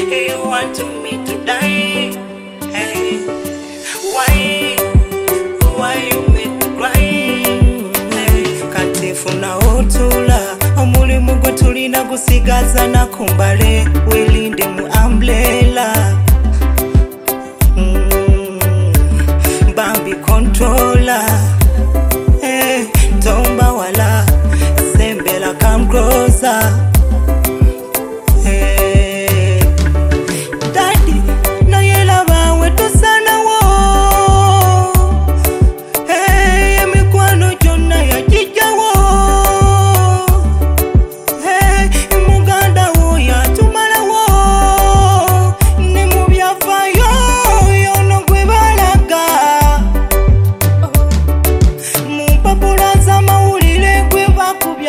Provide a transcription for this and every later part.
You want me to die? Hey, why you make me cry? Hey, katifuna otula omulimu gwe tulina gusigaza na kumbale welinde mu umbrella. Bambi controller, hey, tomba wala sembela come closer. Hey, daddy, no yela bawe tusana wo. Hey, emikwano jonna ya jija wo. Hey, muganda wo ya tumala wo. Ne mubyafayo yono gwe balaga. Mumpapula za mawulire gwe bakubya.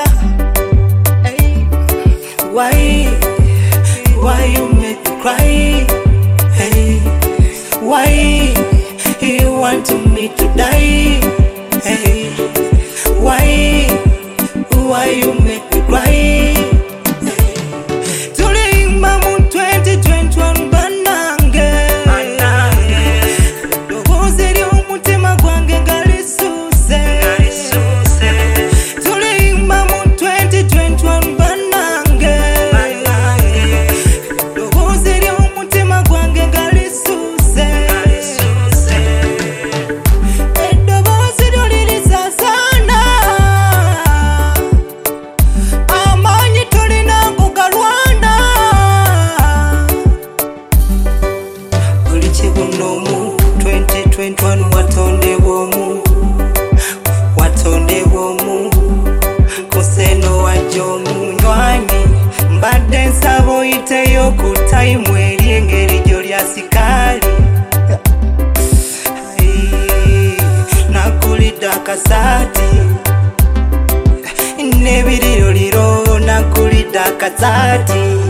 Why you make me cry? Hey, why you want me to die? Hey, why you make me cry? Tulimba mu 2021 banange dogoze ly'omutima gwange ngalisuse. Tulimba mu 2021 banange dogoze ly'omutima gwange ngalisuse. Eddoboozi lyo lirisaasaana, amaanyi tulina kugalwana. Buli kibunomu 2021 watondebwa omu kuseno wajja omunywanyi. Mbadde nsaba oyiteyo ku tayimu eri engeri gyo lya sikaali. Nagulidde akasaati n'ebiriroliro nagulidde akasaati.